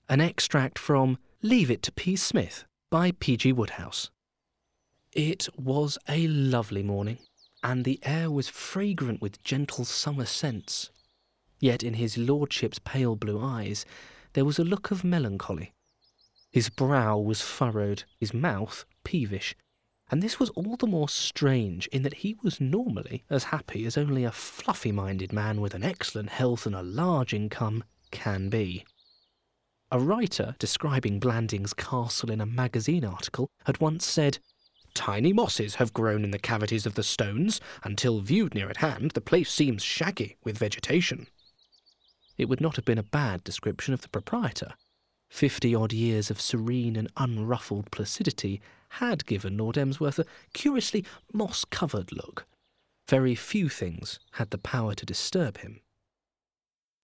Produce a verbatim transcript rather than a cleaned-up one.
An extract from Leave It to P. Smith by P G Wodehouse. It was a lovely morning, and the air was fragrant with gentle summer scents. Yet in his lordship's pale blue eyes there was a look of melancholy. His brow was furrowed, his mouth peevish, and this was all the more strange in that he was normally as happy as only a fluffy-minded man with an excellent health and a large income can be. A writer describing Blanding's castle in a magazine article had once said, "Tiny mosses have grown in the cavities of the stones, until viewed near at hand the place seems shaggy with vegetation." It would not have been a bad description of the proprietor. Fifty-odd years of serene and unruffled placidity had given Lord Emsworth a curiously moss-covered look. Very few things had the power to disturb him.